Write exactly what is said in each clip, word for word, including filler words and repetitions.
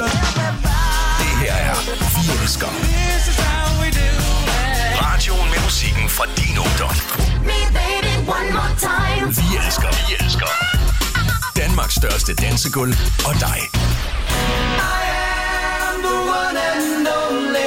Det her er Vi Elsker. Radioen med musikken fra din ungdom. Vi elsker, vi elsker. Danmarks største dansegulv og dig. I am the one and only.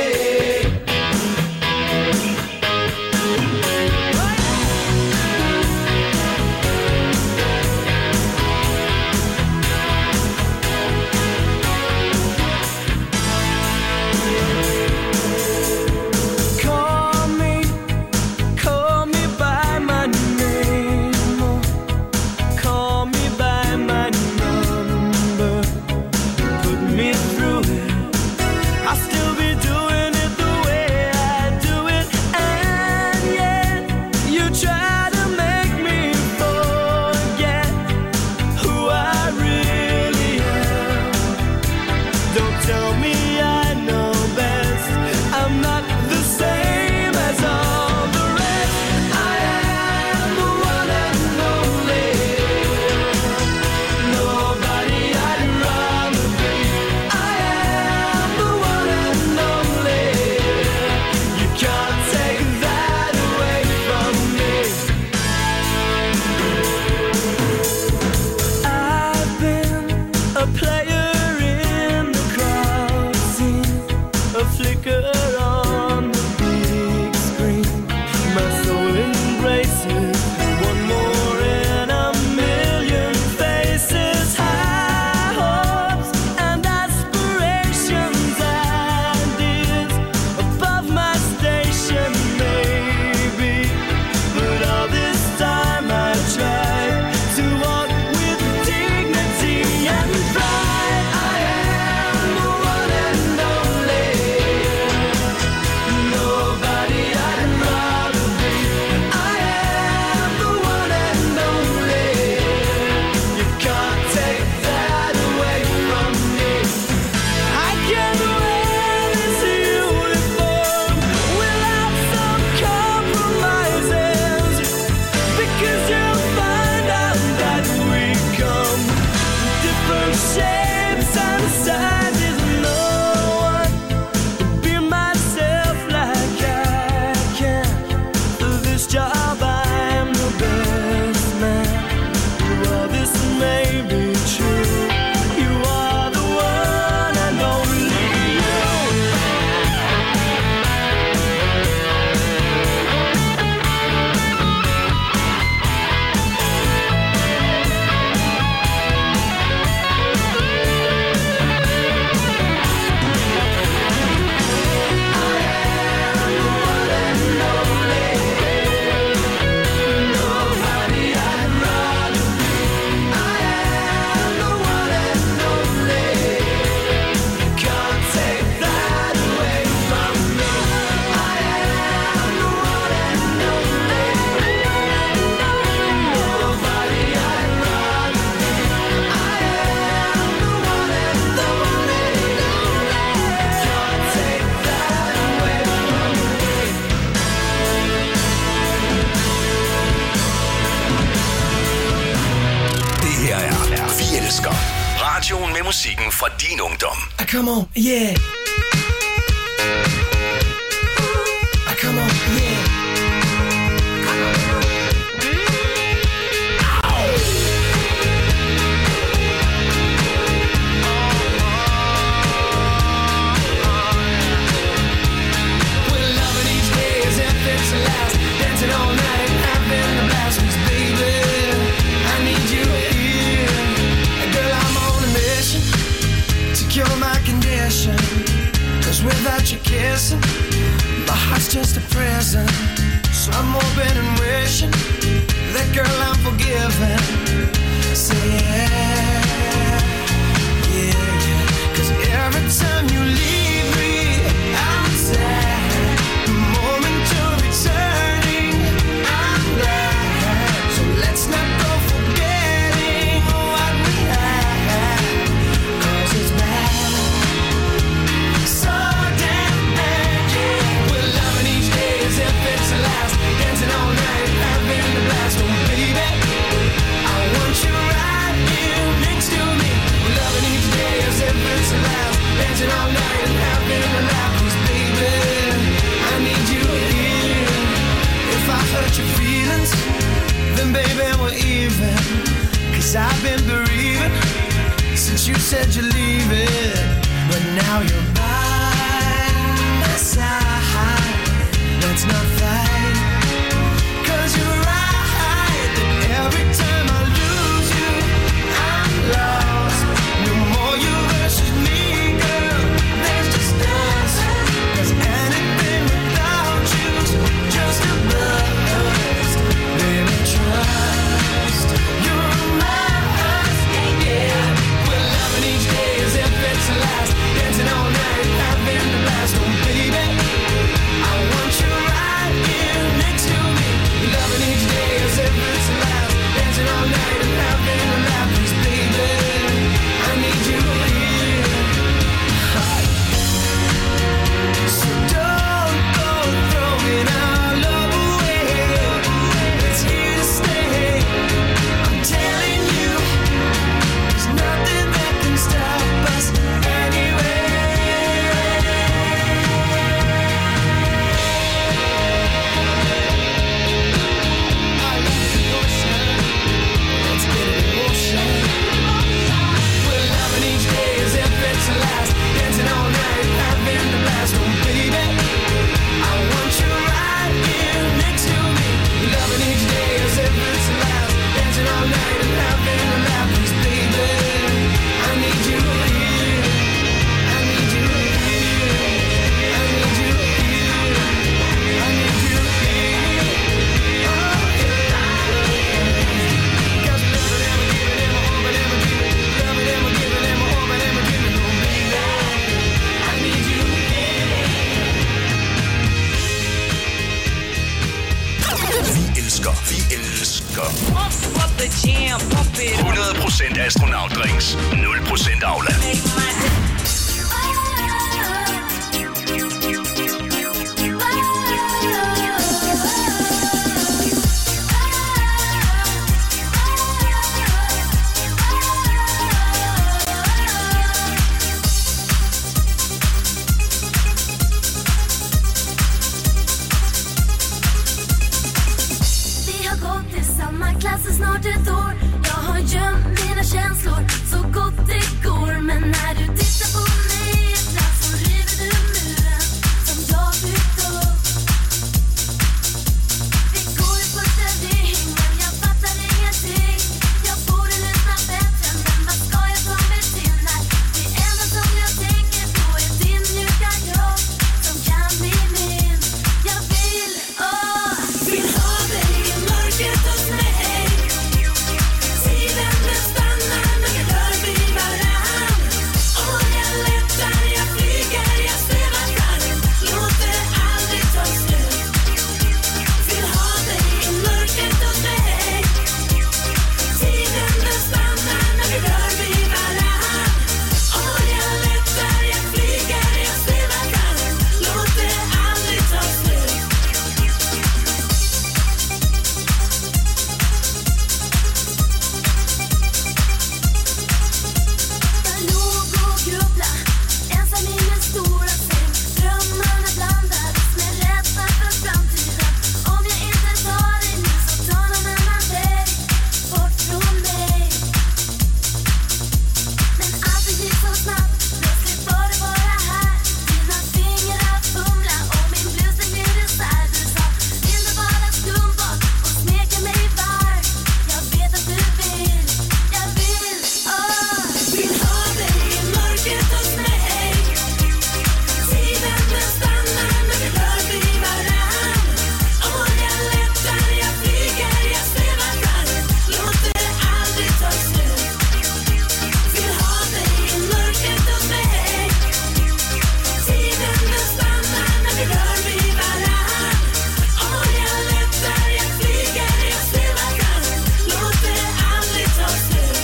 Radioen med musikken fra din ungdom. Come on, yeah. Come on, yeah. Without you kissing, my heart's just a prison. So I'm hoping and wishing that girl I'm forgiven. Say yeah, yeah, yeah. Cause every time you leave me, I'm sad. The moment you're returning, I'm glad. So let's not go forgetting what we had. Cause it's bad. So dancing all night, having a blast, oh baby, I want you right here next said you leave it, but now you're by my side. Let's not fight, 'cause you're right that every time I lose you, I'm lost. No more you versus me, girl, there's just us. 'Cause anything without you's just a bust. Baby, trust, you're mine, yeah. We're loving each day as if it's the last, dancing all night, having the blast. Oh baby, I want you right here next to me. Loving each day as if it's the last, dancing all night and having a laugh. Please baby, I need you here. So don't go throwing our love away. It's here to stay. I'm telling you, there's nothing that can stop us anyway. I love the ocean. Let's get it in motion. We're loving each day as if it's the last, dancing all night, having the blast. Oh baby, I want you right here next to me. Loving each day as if it's the last, dancing all night and having a laugh. Please baby, I need you here. I need you here. I need you here. I need you here. Oh yeah. 'Cause loving and giving and hoping and giving, loving and giving and hoping and giving. Oh baby, I need you here. Vi elsker, vi elsker Pump up the jam, pump it up. hundrede procent astronautdrinks, nul procent Aula. Make my Vi har gått i samma klass i snart ett år. Jag har gömt mina känslor så gott det går. Men när du tittar på mig ibland så river du muren som jag byggt upp. Vi går i första ring men jag fattar ingenting. Jag borde lyssna bättre men vad ska jag ta mig till när det enda som jag tänker på är din mjuka kropp som kan bli min. Jag vill, åh, vill ha dig i mörkret hos mig. Tiden den stannar när vi rör vid varann. Och jag lättar, jag flyger, jag svävar fram. Låt det aldrig ta slut. Vill ha dig i mörkret hos mig. Tiden den stannar när vi rör vid varann. Och jag lättar, jag flyger, jag svävar fram. Låt det aldrig ta slut. Jag låg och grubblade, ensam i min stora säng. Drömmarna blandades med rädsla för framtiden. Om jag inte tar dig nu så tar någon annan dig bort från mig. Men allt gick så snabbt, plötsligt var det bara här. Dina fingrar fumla och min blus den gled isär. Du sa, vill du vara skum bak och smeka mig varm? Jag vet att du vill, jag vill, åh. Vill ha dig i mörkret hos mig. Tiden den stannar när vi rör vid varann. Och jag lättar, jag flyger, jag svävar fram. Låt det aldrig ta slut. Vill ha dig i mörkret hos mig. Tiden den stannar när vi rör vid varann. Och jag lättar, jag flyger, jag svävar fram. Låt det aldrig ta slut.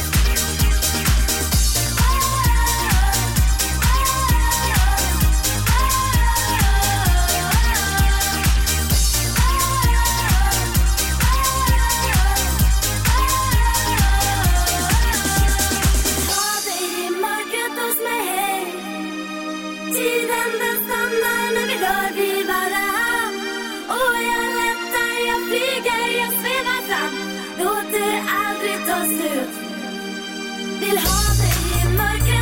Ha dig i mörkret hos mig. Tiden den stannar när vi rör vid varann. Och jag lättar, jag flyger, jag svävar fram. Låt det aldrig ta slut. Vill ha dig i mörkret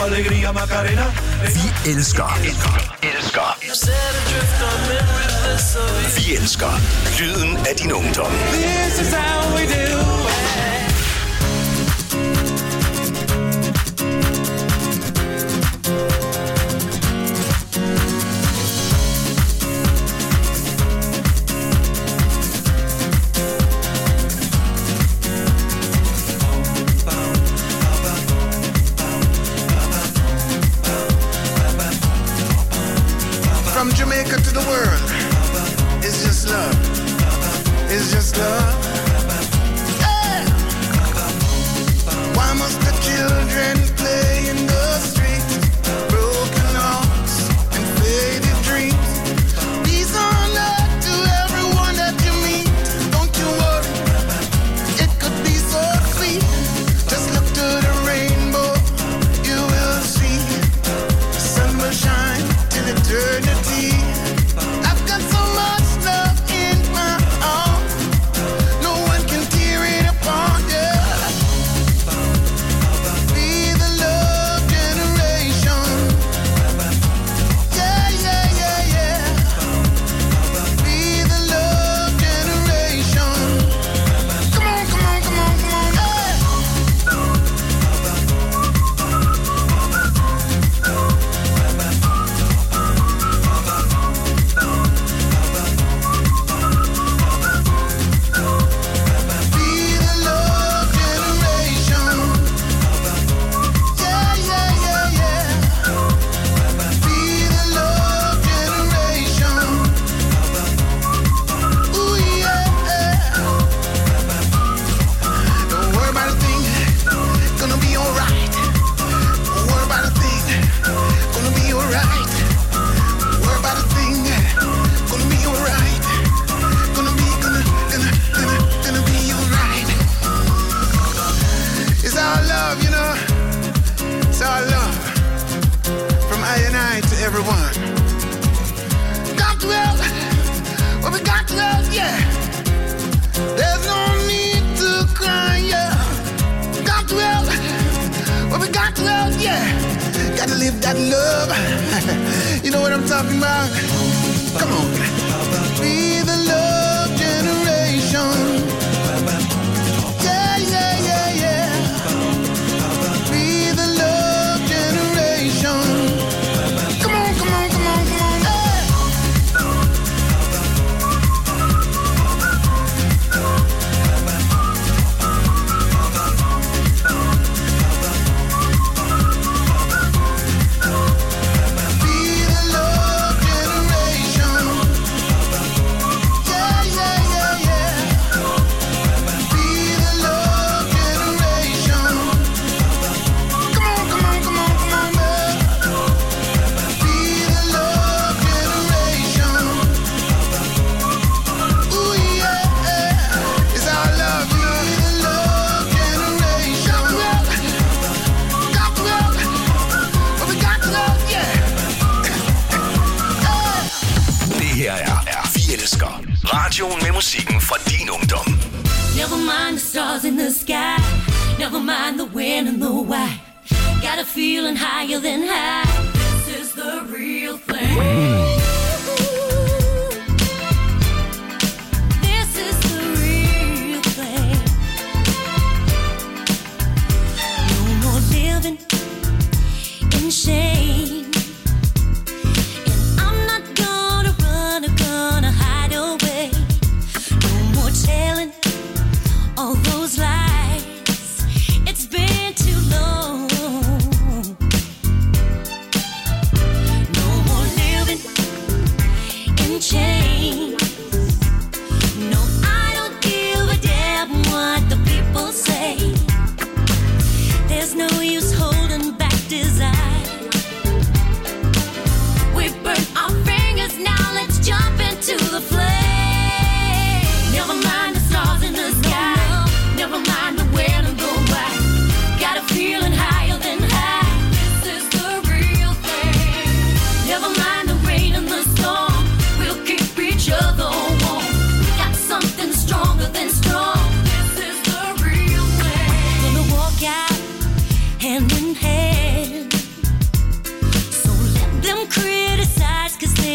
alegría Macarena. Vi elsker, elsker, elsker. Vi elsker lyden af din ungdom. This is how we do it. From Jamaica to the world, it's just love. It's just love. Hey! Why must the children play in the streets? Broken hearts and faded dreams. Peace on earth to everyone that you meet. Don't you worry, it could be so sweet. Just look to the rainbow, you will see. The sun will shine till eternity. I've got so much love in my heart. No one can tear it apart, yeah. Be the love generation. Yeah, yeah, yeah, yeah. Be the love generation. Come on, come on, come on, come on, hey. Be the love generation. Yeah, yeah, yeah, yeah. Be the love generation. Ooh, yeah. Don't worry about a thing, gonna be alright. Don't worry about a thing, gonna be alright. Don't worry about a thing, gonna be alright. Gonna be, gonna, gonna, gonna, gonna be alright. It's our love, you know. It's our love. From I and I to everyone. Got to help. Well, we got to help, yeah. There's no need to cry, yeah. Got to help. Well, we got to help, yeah. Gotta live that love. You know what I'm talking about? Come on. Be the love generation. Yeah, yeah, yeah, yeah. Be the love generation. Come on, come on, come on, come on, hey. Be the love generation. Yeah, yeah, yeah, yeah. Be the love generation. Come on, come on, come on, come on, man. Be the love generation. Ooh, yeah. It's our love, you know. Be the love generation. Got to help. But we got to help, yeah. Det her er, er Vi elsker. Radioen med musikken fra din ungdom. Never mind the stars in the sky. Never mind the when and the why. Got a feeling higher than high. This is the real thing. This is the real thing. No more living in shame. And I'm not gonna run or gonna hide away. No more telling all those lies. It's been too long.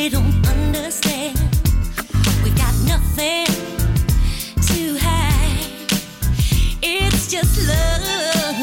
they don't understand. We got nothing to hide. It's just love.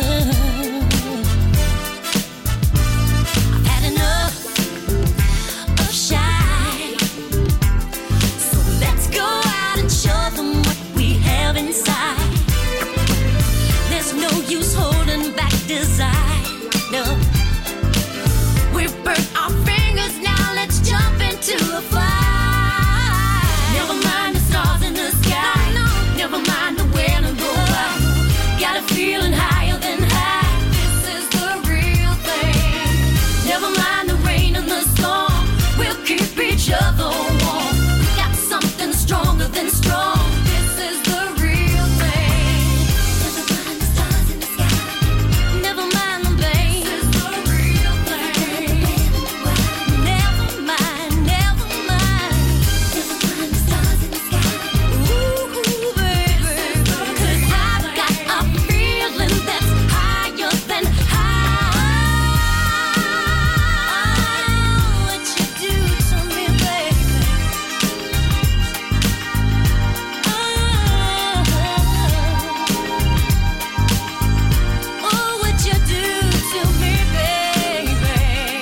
I've had enough of shy. So let's go out and show them what we have inside. There's no use holding back desire. No. We've burnt our fingers, now let's jump into a fire. Never mind the stars in the sky. No, no. Never mind the wind and go by. Got a feeling higher than high. This is the real thing. Never mind the rain and the storm. We'll keep each other warm. We got something stronger than strong. This is the real thing. Never mind the stars in the sky. Never mind the pain. This is the real thing. Never mind, never mind. Never mind the stars in the sky. Ooh, baby. 'Cause I've got a feeling that's higher than high. What you do to me, baby. Oh, what you do to me, baby.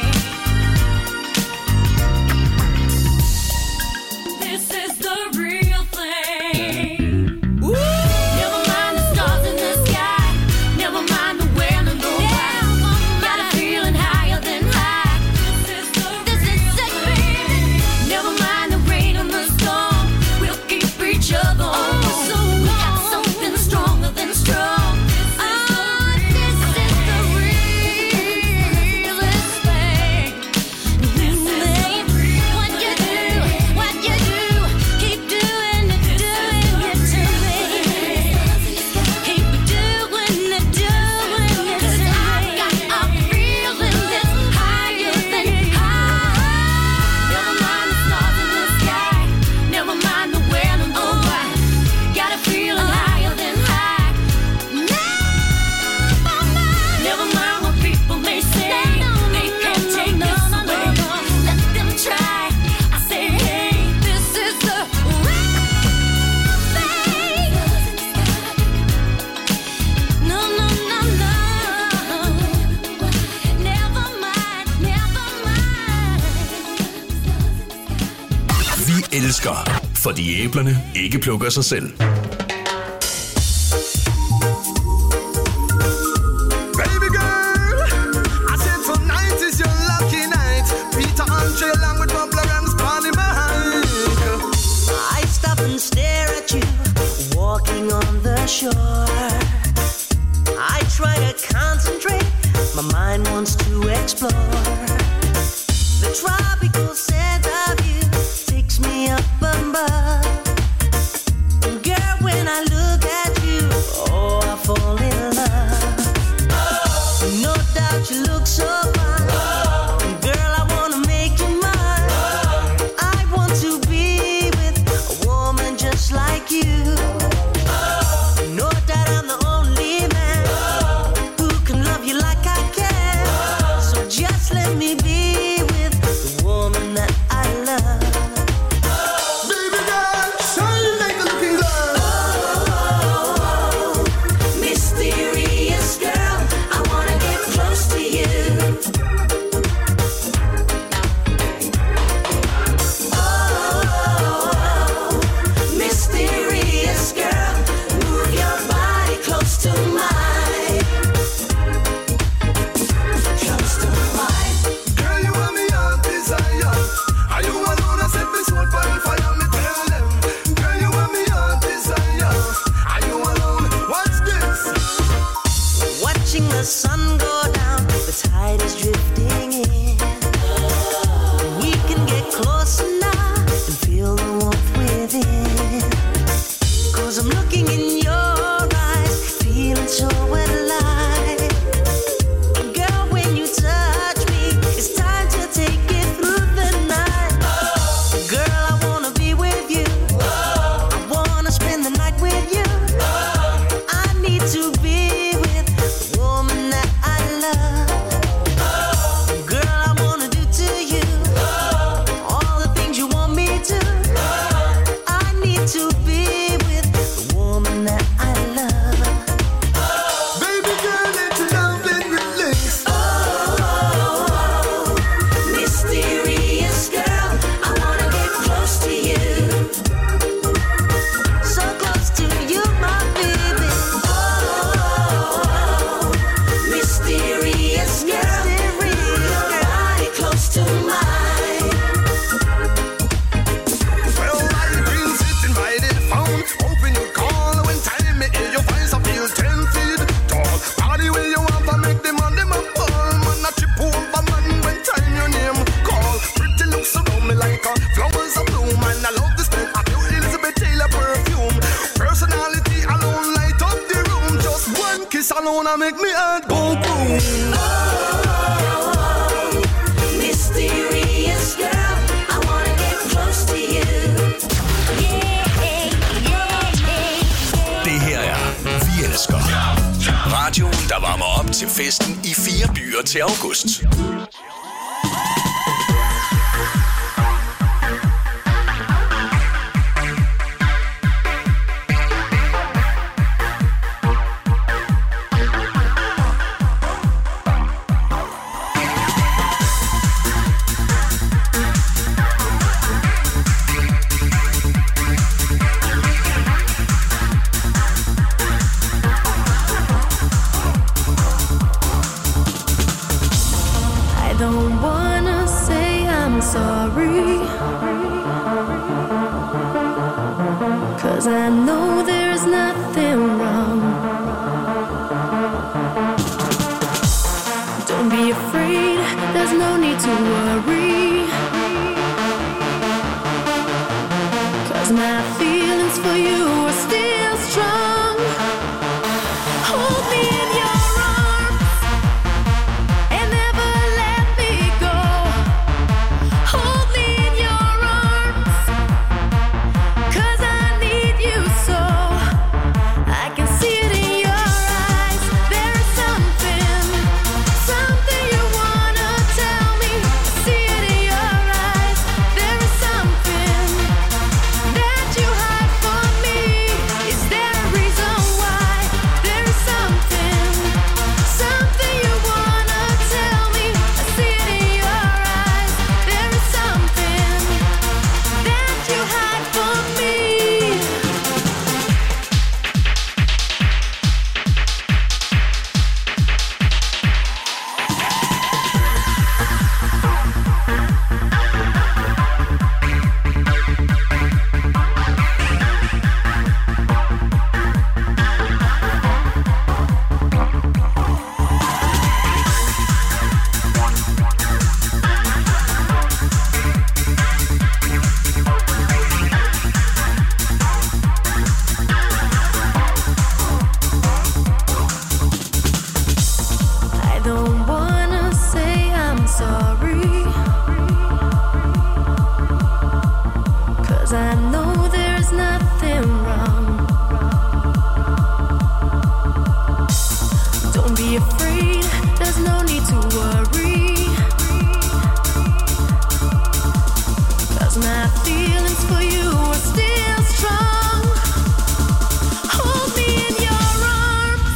This is the real thing. Never mind the stars in the sky. Never mind the wind and the wind. Got a feeling higher than high. This is the this is it, baby. Never mind the rain and the storm. We'll keep each other on. So we got something stronger than strong. Oh, this is the realest thing. This is what you do, what you do. Keep doing it, doing it to me. Keep doing it, doing it to me. 'Cause I've got a feeling that's higher than high. Never mind the stars in the sky. Never mind the wind and the wind. Got a feeling higher than high. Never mind. Never mind what people may say. They can't take this away. Let them try. I say, hey, this is the real thing. No, no, no, no. Never mind, never mind. Vi elsker, fordi æblerne ikke plukker sig selv. Baby girl, I said tonight is your lucky night. Peter Andre along with Bubba and Spotty behind. I stop and stare at you, walking on the shore. I try to concentrate, my mind wants to explore. The tropical scent of you takes me up above. Girl, when I look at you, oh, I fall in love. No doubt you look so fine. Girl, I wanna make you mine. I want to be with a woman just like you. No doubt I'm the only man who can love you like I can. So just let Jamaica. Flowers are bloom and I love the smell of your Elizabeth Taylor perfume. Personality alone light up the room. Just one kiss alone I make me heart go boom. Oh, mysterious girl, I wanna get close to you. Yeah, yeah, yeah. Det her er Vi Elsker. Radioen, der varmer op til festen i fire byer til august. I know there's nothing wrong. Don't be afraid, there's no need to worry. 'Cause my feelings for you are still strong. Hold me in your arms and never let me go. Hold me in your arms, 'cause I need you so. I can see it in your eyes. There is something, something you wanna tell me. I see it in your eyes. There is something that you hide from me. Is there a reason why? There is something, something you wanna tell me. I see it in your eyes. There is something that you hide from me. I don't wanna say I'm sorry, 'cause I know there's nothing wrong. Don't be afraid, there's no need to worry. 'Cause my feelings for you are still strong. Hold me in your arms.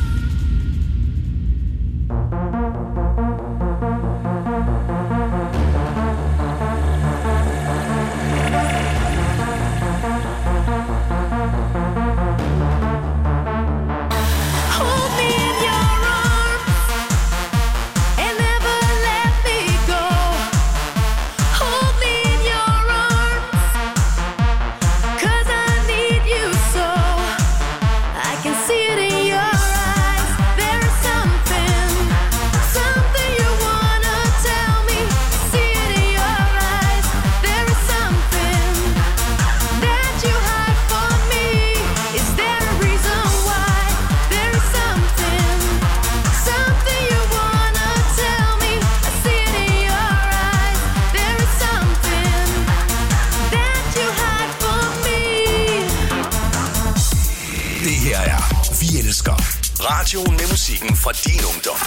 Hold me in your arms and never let me go. Hold me in your arms, 'cause I need you so. I can see it in your eyes. There is something, something you wanna tell me. See it in your eyes. There is something that you hide from me. Is there a reason why? There is something, something you wanna tell me. I see it in your eyes. There is something that you hide from me. Det her er Vi Elsker. Radioen med musikken fra din ungdom.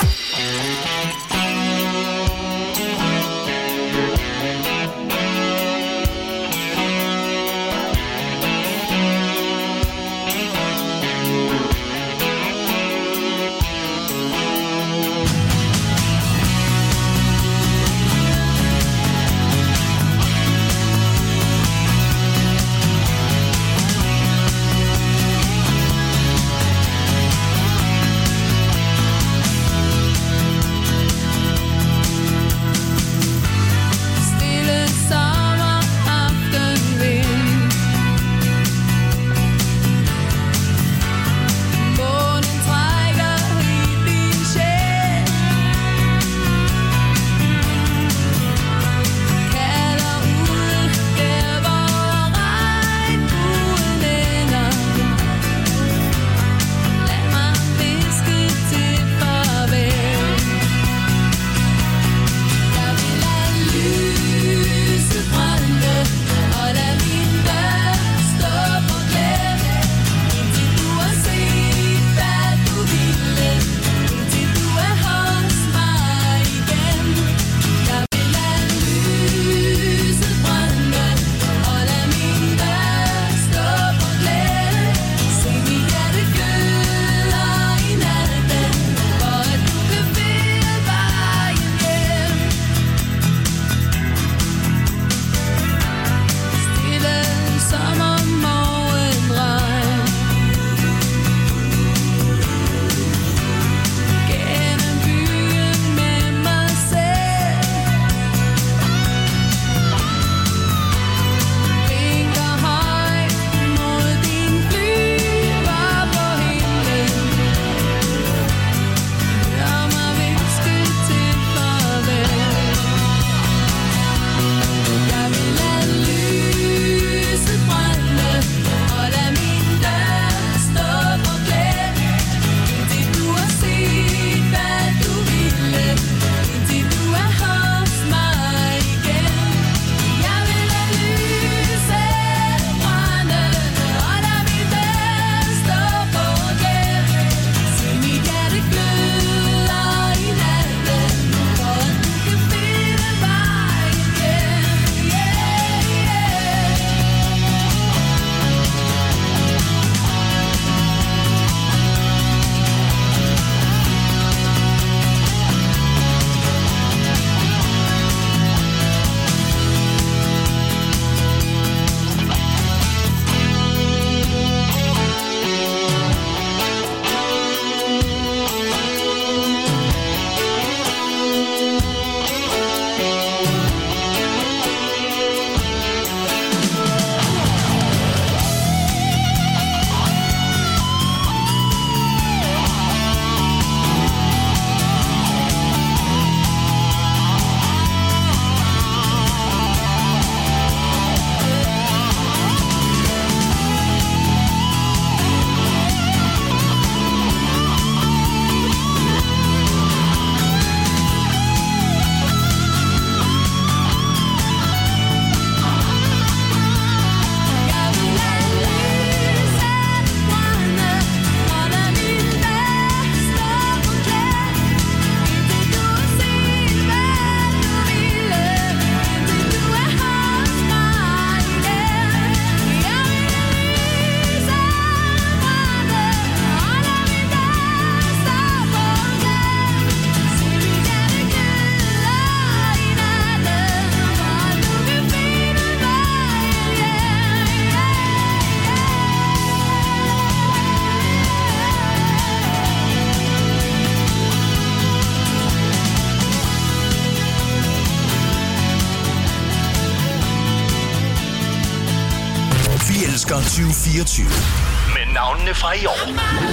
elsker tyve fireogtyve. Med navnene fra i år.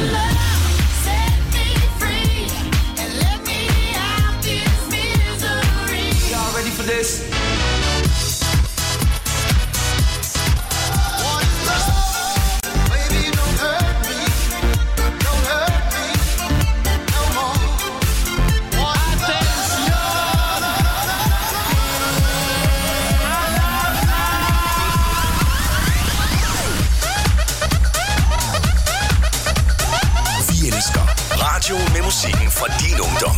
Y'all ready for this? Radio med musikken fra din ungdom.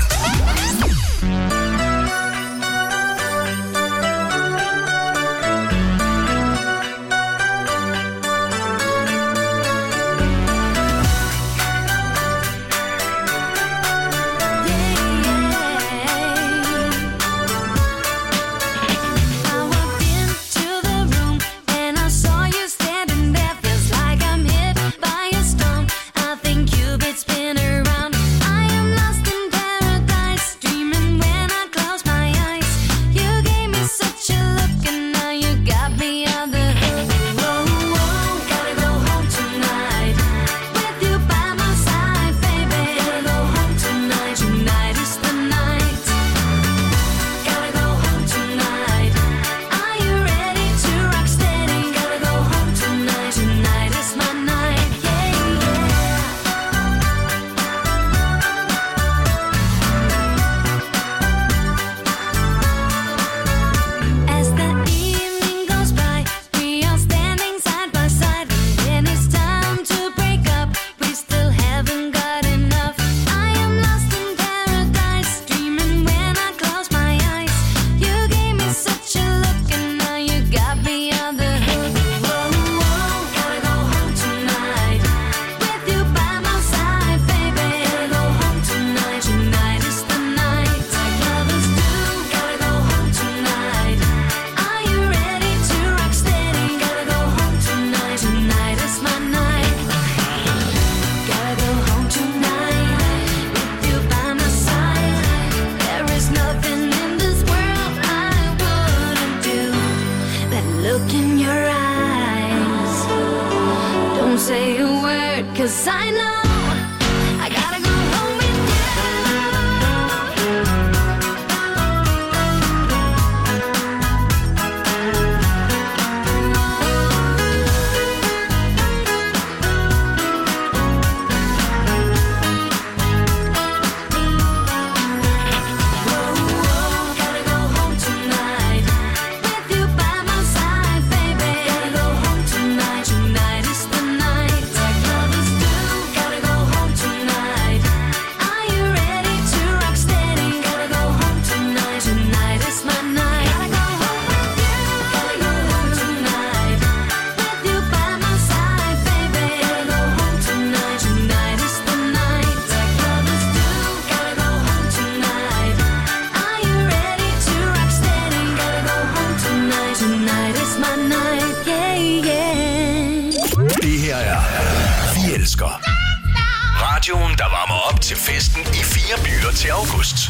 Radioen, der varmer op til festen i fire byer til august.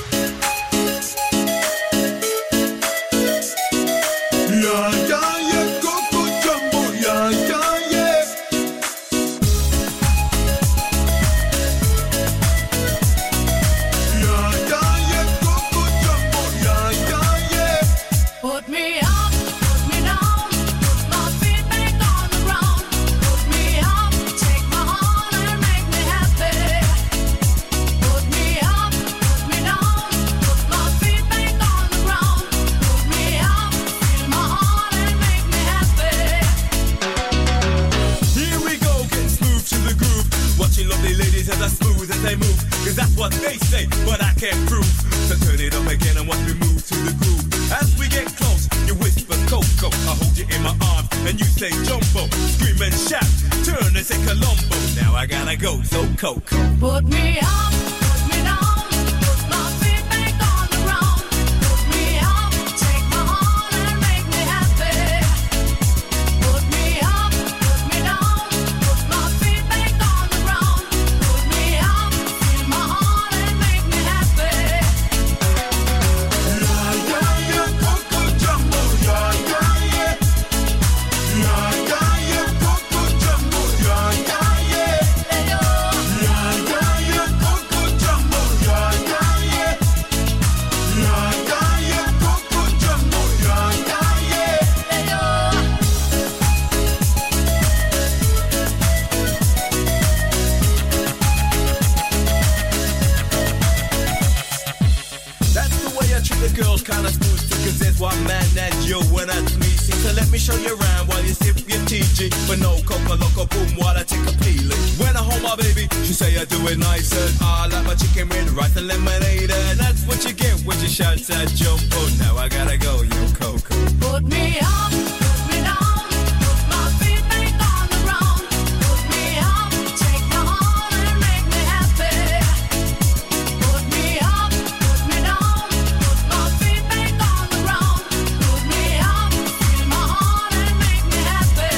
Coco. Put me up, put me down, put my feet back on the ground. Put me up, take my heart and make me happy. Put me up, put me down, put my feet back on the ground. Put me up, feel my heart and make me happy. Yeah, yeah, yeah, Coco Jumbo, yeah, yeah, yeah. Yeah, yeah, yeah, show you around while you sip your T G. But no coca loco boom while I take a peeling. When I hold my baby, she say I do it nicer. I like my chicken with rice and lemonade. And that's what you get when you shout that jumbo. Now I gotta go, yo Coco. Put me up, put me down, put my feet back on the ground. Put me up, take my heart and make me happy. Put me up, put me down, put my feet back on the ground. Put me up, feel my heart and make me happy.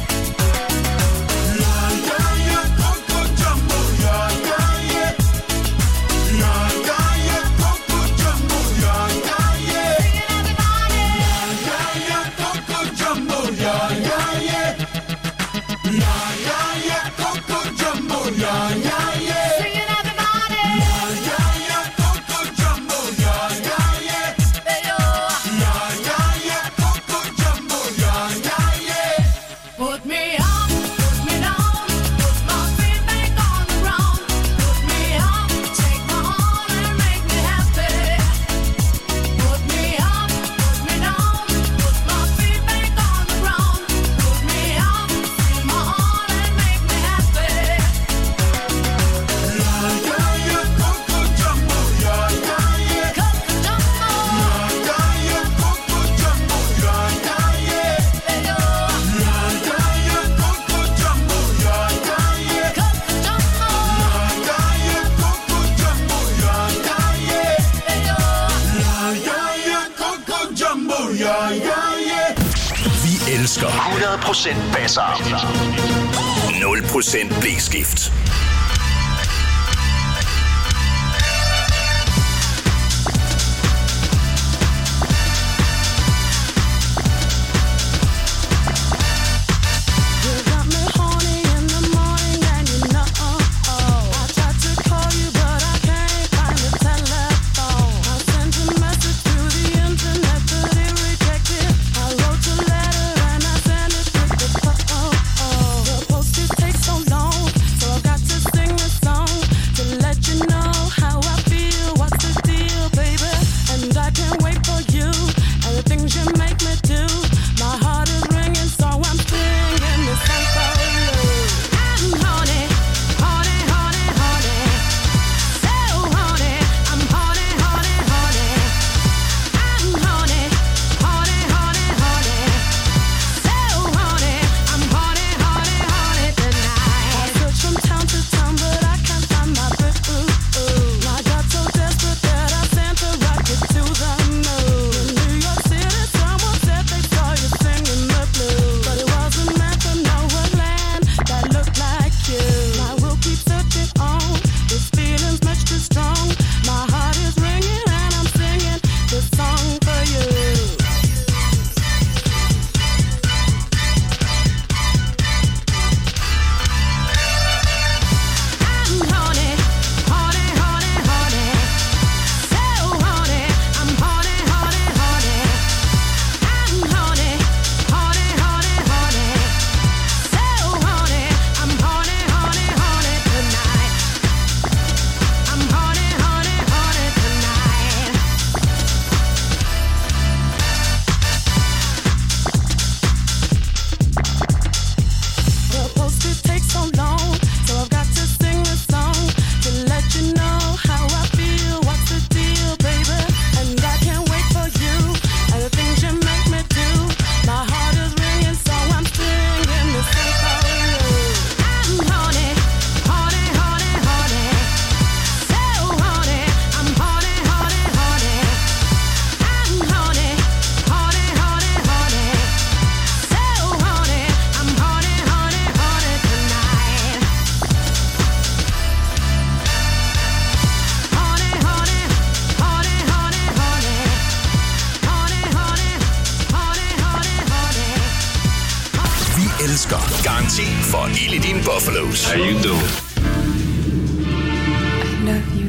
Yeah, yeah, yeah, Coco Jumbo, yeah, yeah, yeah. Yeah, yeah, yeah, Coco Jumbo, yeah, yeah, yeah. Yeah, yeah, yeah, Coco Jumbo, yeah, yeah, yeah. Yeah, yeah, yeah, Coco Jumbo, yeah, yeah, yeah. Singing everybody. Yeah, yeah, yeah, Coco Jumbo, yeah, yeah, yeah. Hey, yo. Yeah, yeah, yeah, Coco Jumbo, yeah, yeah, yeah. Put me up, put me down, put my feet back on the ground. Put me up, take my heart and make me happy. Put me up, put me down, put my feet back on the ground. Put me up, feel my heart and make me happy. Yeah, yeah, yeah, Coco Jumbo, yeah, yeah, yeah. Coco Jumbo, Yeah, yeah, yeah, Coco Jumbo, yeah, yeah, yeah. hey, yo. Yeah, yeah, yeah, Coco Jumbo, yeah, yeah, yeah. Coco Jumbo, Yeah, yeah, Coco Jumbo, yeah, yeah, yeah. hey, yo. Yeah, yeah, yeah, Coco Jumbo, yeah, yeah, yeah. Vi elsker hundrede procent basser. nul procent blæskift. You got me horny in the morning and you know I tried to call you but I can't find the telephone. I sent a message through the internet but it rejected. I wrote a letter and I sent it with the phone. The post-it takes so long, so I've got to sing a song to let you know how I feel. What's the deal, baby? And I can't wait for you and the things you make me do. My heart is ringing, so I'm singing this song for you. I'm horny, horny, horny, horny, so horny. I'm horny, horny, horny. I'm horny, horny, horny, horny, so horny. I'm horny, horny, horny tonight. I search from town to town, but I can't find my boo. I got so desperate that I sent a rocket to the moon. In New York City, someone said they saw you singing the blues, but it wasn't meant for no land that looked like you. I will keep searching on. This feeling's much too strong. My heart is ringing and I'm singing this song for you. I'm horny, horny, horny, horny, so horny. I'm horny, horny, horny. I'm horny, horny, horny, horny, so horny. I'm horny, horny, horny tonight. I'm horny, horny, horny tonight. The post-it takes so long, so I've got to sing this song to let you know how I feel. What's the deal, baby? And I can't wait for you and the things you make me do. My heart is ringing, so I'm singing this song for you. I'm horny, horny, horny, horny, so horny. I'm horny, horny, horny. I'm horny, horny, horny, horny, so horny. I'm horny, horny, horny tonight. Horny, horny, horny, horny, horny. Horny, horny, horny, horny, horny. Vi elsker garanti for ild i dine Buffalos. How you doing? I love you.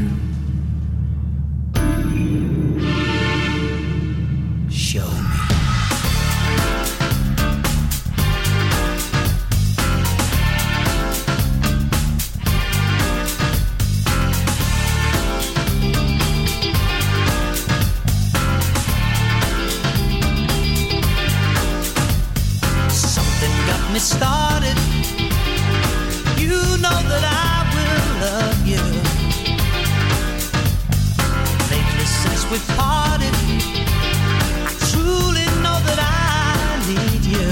Show me. me started. You know that I will love you. Lately since we parted, I truly know that I need you.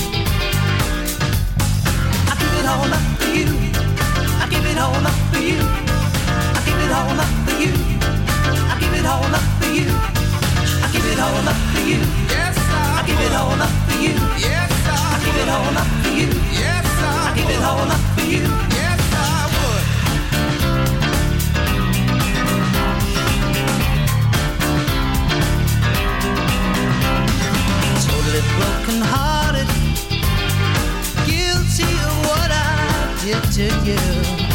I give it all up for you. I give it all up for you. I give it all up for you. I give it all up for you. I give it all up for you. Yes, I, I give it all up for you. Yes, I, I give it all up for you. Yes, I, I give it all up for you. Yes, I would. Totally broken hearted, guilty of what I did to you.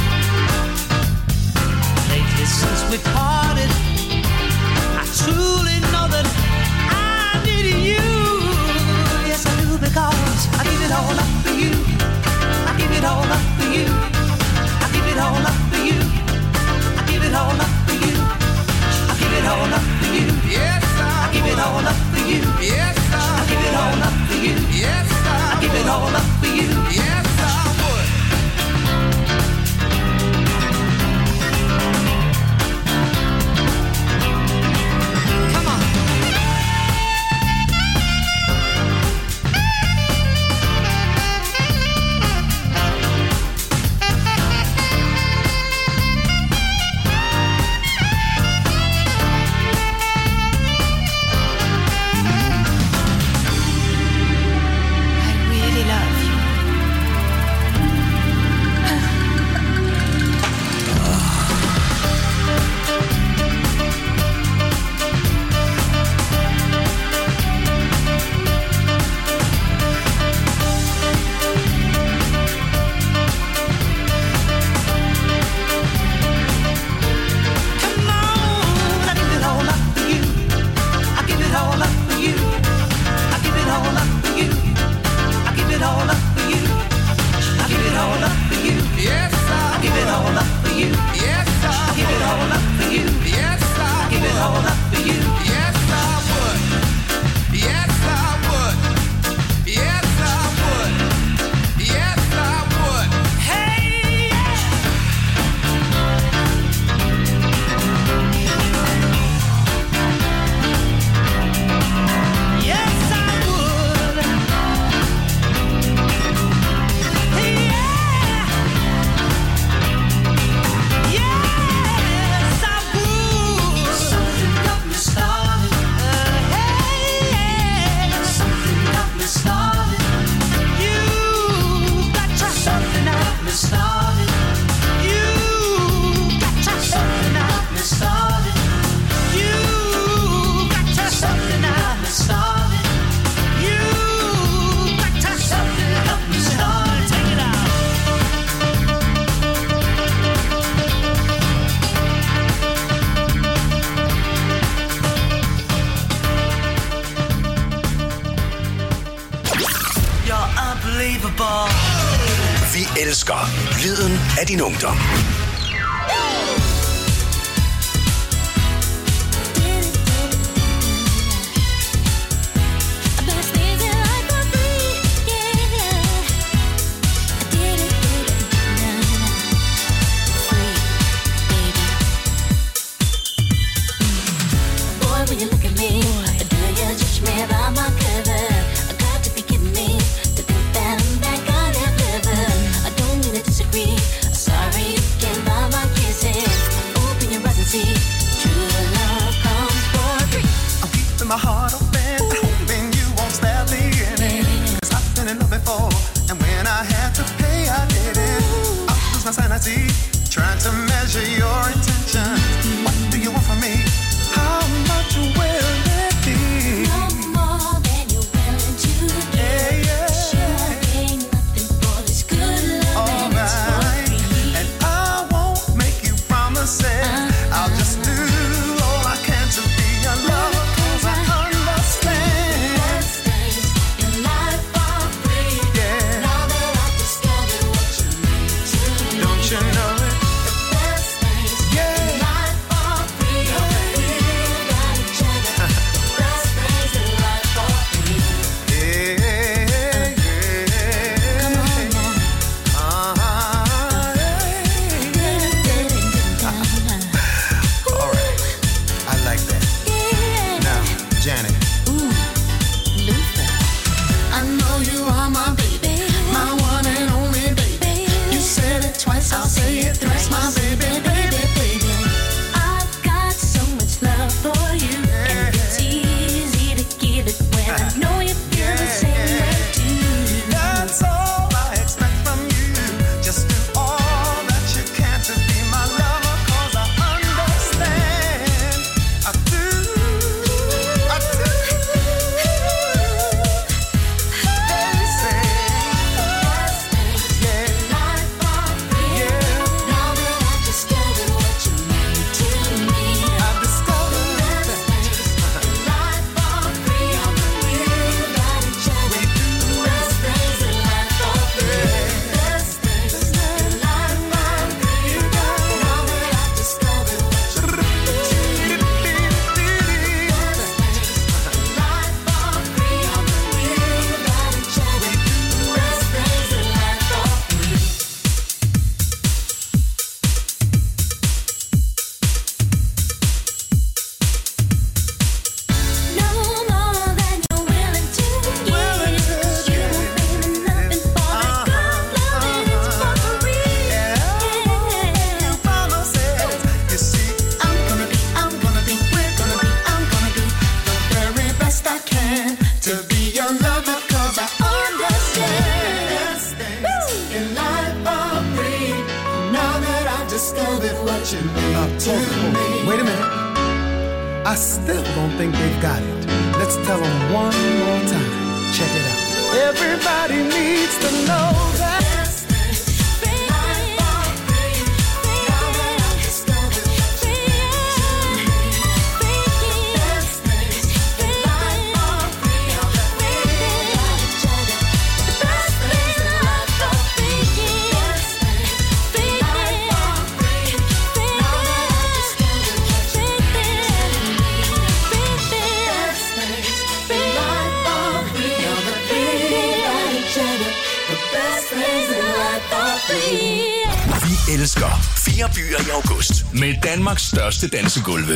Lately since we parted, I truly know that I need you. Yes, I do, because I give it all up for you. I give it all up for you. I give it all up for you. I give it all up for you. I give it all up for you. Yes, I give it all up for you. Yes, I give it all up for you. Yes, I give it all up for you. Yes, I would. Vi elsker lyden af din ungdom. Trying to measure your intention. What do you want from me? How much will it be? No more than you're willing to do. Yeah, yeah. Sure ain't nothing for this good love. All right. And I won't make you promises. Uh-huh. I'll just do all I can to be your lover. Cause I understand the best days in life are free. Yeah. Now that I've discovered what you need to me. Don't you know it? The best days I know you are my baby, my one and only baby. You said it twice, I'll say it thrice, my baby, baby, baby. I've got so much love for you, and it's easy to give it when I know you feel the same way too. That's all I expect from you. Just do all that you can to be my lover, 'cause I understand. I do, I do. They say, yeah, Now that I've discovered what you mean to me, I've discovered that life for free. We got each other. Best things in life for free. Best things in life for free. Now that I've discovered what you mean to me, best things in life for free. We got each other. Best things in life for free. No more than you're willing to give. 'Cause you won't pay me nothing for that good loving. It's for free. Yeah. Mama says, you see, I'm gonna be, I'm gonna be, we're gonna be, I'm gonna be the very best I can to be your lover, 'cause I understand. best things in life for free. Now that I've discovered what you mean to me. Wait a minute. I still don't think they've got it. Let's tell them one more time. Check it out. Everybody needs to know that. Best things in life for free. Now that I've discovered what you mean to me. Best things in life for free. We got each other. The best things in life for free. Best things in life for free. Now that I've discovered what you mean to me. Best things in life for free. We got each other. The best things in life for free. Vi elsker fire byer i august med Danmarks største dansegulve.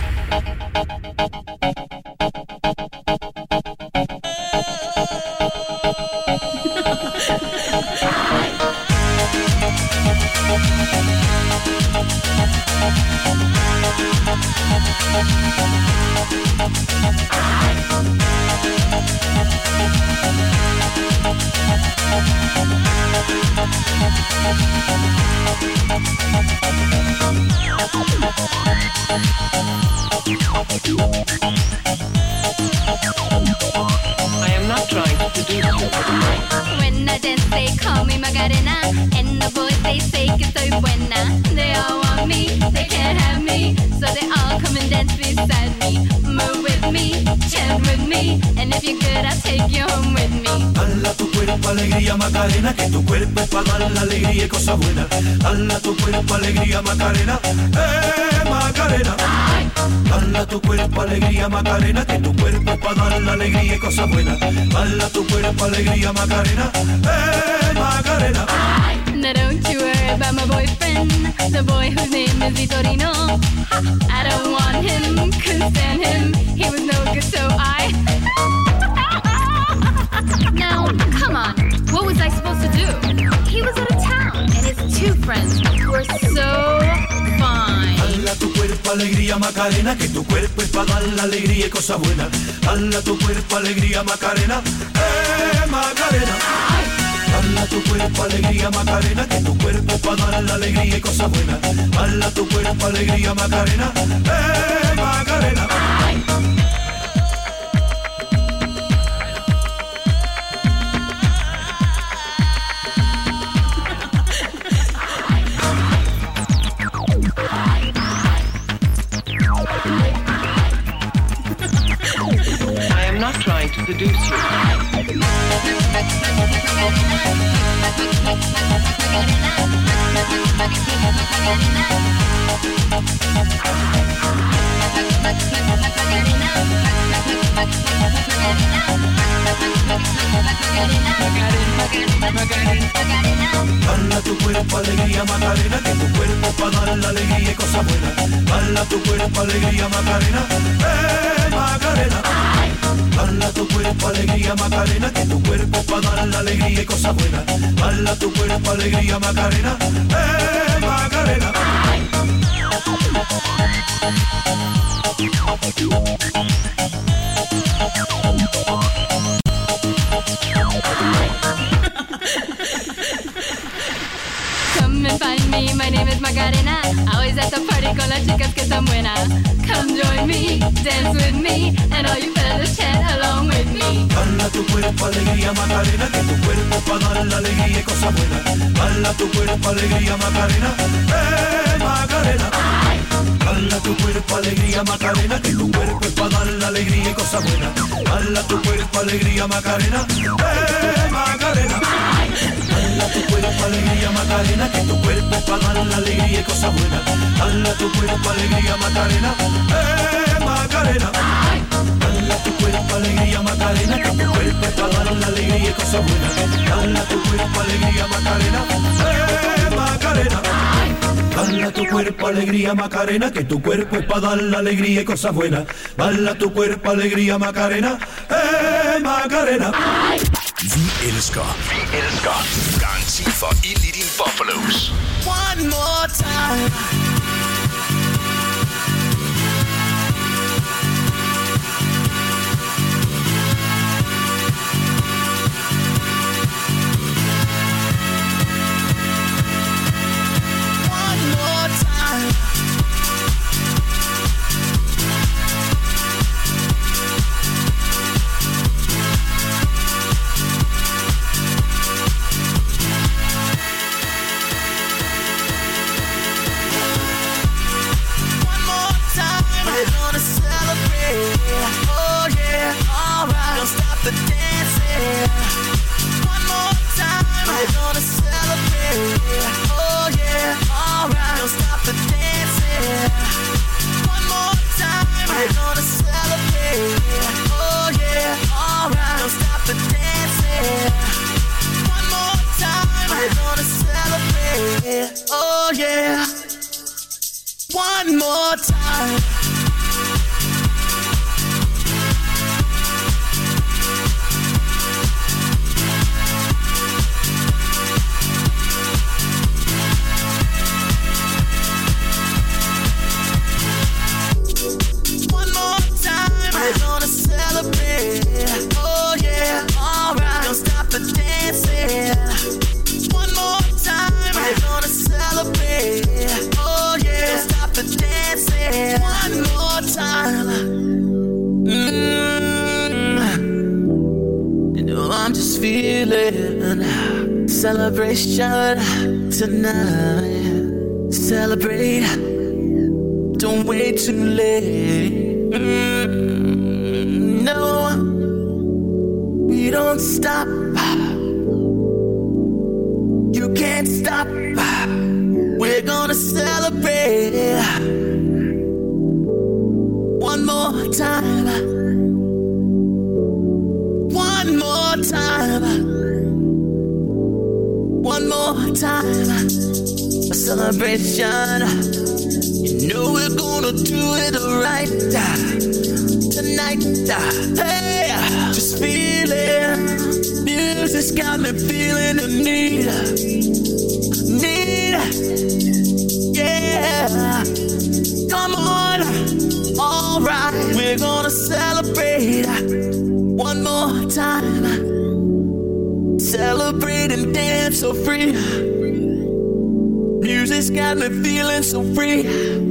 I am not trying to seduce you. When I dance, they call me Macarena, and the boys they say que soy buena. They all want me, they can't have me, so they all come and dance beside me. Move with me, chant with me, and if you're good, I'll take you home with me. Hala tu cuerpo, alegría, Macarena, que tu cuerpo es para dar la alegría y cosas buenas. Hala tu cuerpo, alegría, Macarena, eh, Macarena. Hala tu cuerpo, alegría, Macarena, que tu cuerpo es para dar la alegría y cosas buenas. Hala tu cuerpo, alegría, Macarena, eh, Macarena. Now don't you worry about my boyfriend, the boy whose name is Vitorino. I don't want him, couldn't stand him, he was no good, so I... Now, come on, what was I supposed to do? He was out of town, and his two friends were so fine. Hala tu cuerpo, alegría, Macarena, que tu cuerpo es para dar la alegría y cosas buenas. Hala tu cuerpo, alegría, Macarena, eh, Macarena. Hala tu cuerpo, alegría, Macarena, que tu cuerpo es para dar la alegría y cosas buenas. Hala tu cuerpo, alegría, Macarena, eh, Macarena. I am not trying to seduce you. Hala tu cuerpo, alegría, Macarena, que tu cuerpo es para dar la alegría y cosas buenas. Hala tu cuerpo, alegría, Macarena, eh, Macarena. Bala tu cuerpo, alegría, Macarena, que tu cuerpo pa' dar la alegría y cosas buenas. Bala tu cuerpo, alegría, Macarena, eh, Macarena. Come and find me, my name is Macarena. Always at the party con las chicas que están buenas. Come join me, dance with me, and all you fellas chat along with me. Bala tu cuerpo, alegría, Macarena, que tu cuerpo pa' dar la alegría y cosas buenas. Bala tu cuerpo, alegría, Macarena, eh, Macarena. Bala tu cuerpo, alegría, Macarena, que tu cuerpo es pa' dar la alegría y cosas buenas. Bala tu cuerpo, alegría, Macarena, eh, Macarena. Bala tu cuerpo, alegría, Macarena, que tu cuerpo es pa' dar la alegría y cosas buenas. Bala tu cuerpo, alegría, Macarena, eh, Macarena. Bala tu cuerpo, alegría, Macarena, que tu cuerpo es pa' dar la alegría y cosas buenas. Bala tu cuerpo, alegría, Macarena, eh, Macarena. Bala tu cuerpo, alegría, Macarena, que tu cuerpo es pa' dar la alegría y cosas buenas. Bala tu cuerpo, alegría, Macarena, eh, Macarena. Vi elsker, vi elsker garanti for ild i din Buffalos. One more time. The dancing. One more time, we're gonna celebrate. Oh yeah, alright. Don't stop the dancing. One more time, we're gonna celebrate. Oh yeah, alright. Don't stop the dancing. One more time, we're gonna celebrate. Oh yeah. One more time. Oh yeah, alright. Don't stop the dancing. One more time, we're gonna celebrate. Oh yeah, don't stop the dancing. One more time. Mm-hmm. You know I'm just feeling celebration tonight. Celebrate. Don't wait too late. Mm-hmm. No, we don't stop. You can't stop. We're gonna celebrate. One more time. One more time. One more time. A celebration. You know we're gonna do it right tonight. Hey, just feeling. Music's got me feeling the need. Need. Yeah. Come on. Alright. We're gonna celebrate one more time. Celebrate and dance so free. Music's got me feeling so free.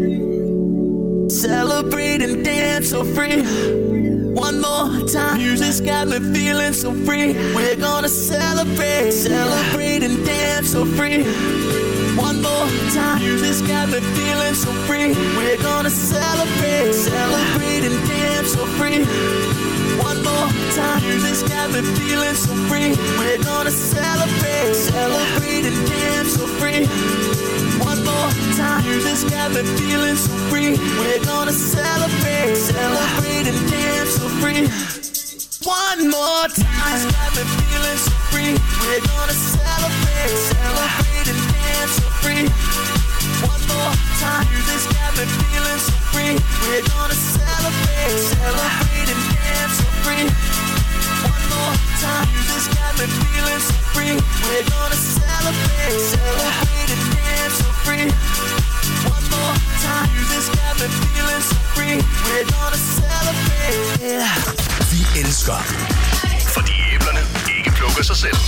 Celebrate and dance so free. One more time. Music's got me feeling so free. We're gonna celebrate. Celebrate and dance so free. One more time. Music's got me feeling so free. We're gonna celebrate. Celebrate and dance so free. One more time. Music's got me feeling so free. We're gonna celebrate. Celebrate and dance so free. One more time. Music's got me feeling so free. We're gonna celebrate. Celebrate and dance so free. One more time. Music's got me feeling so free. We're gonna celebrate. Celebrate and dance so free. One more more time. Music's got me feeling so free. We're gonna celebrate, celebrate and dance so free. One more time. Music's got me feeling so free. We're gonna celebrate, celebrate and dance so free. One more time. Music's got me feeling so free. We're gonna celebrate. Vi elsker, fordi æblerne ikke plukker sig selv.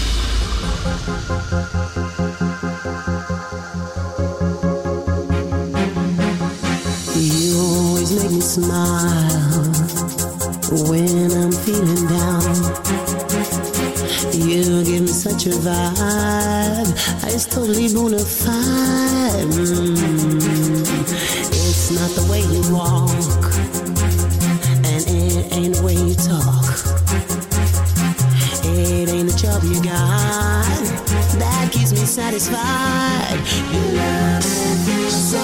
You always make me smile when I'm feeling down. You give me such a vibe, it's totally bona fide. Mm. It's not the way you walk, and it ain't the way you talk. It ain't the job you got that keeps me satisfied. You love me so.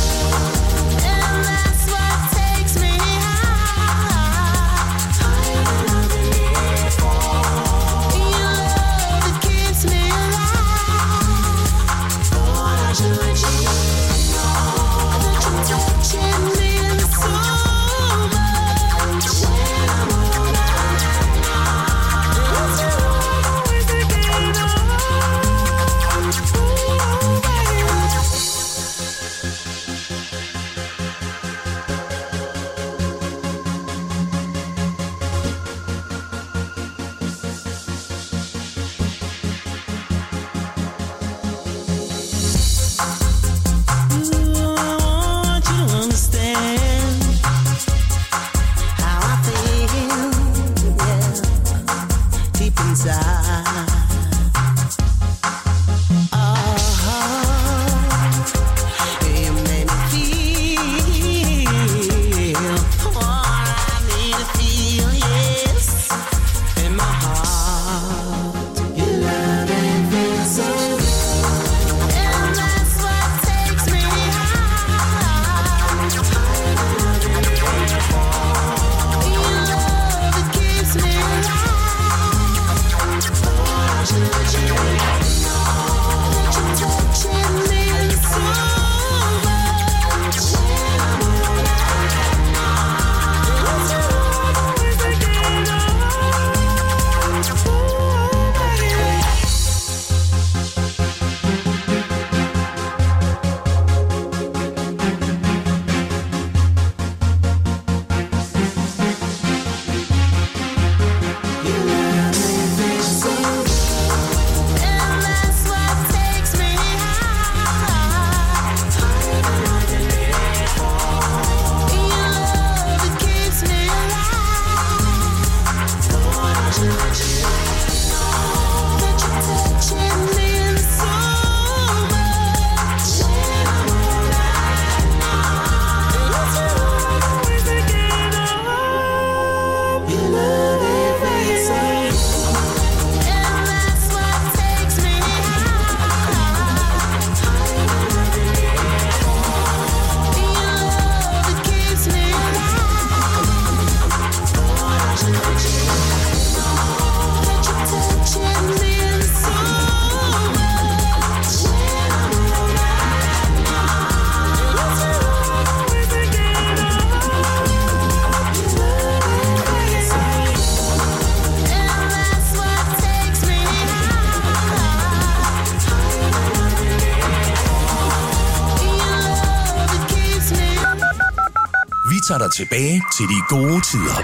Tager dig tilbage til de gode tider.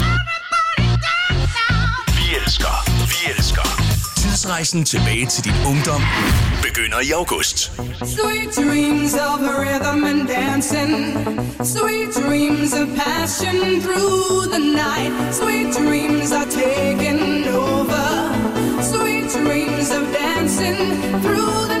Vi elsker, vi elsker. Tidsrejsen tilbage til din ungdom begynder i august. Sweet dreams of rhythm and dancing. Sweet dreams of passion through the night. Sweet dreams are taking over. Sweet dreams of dancing through the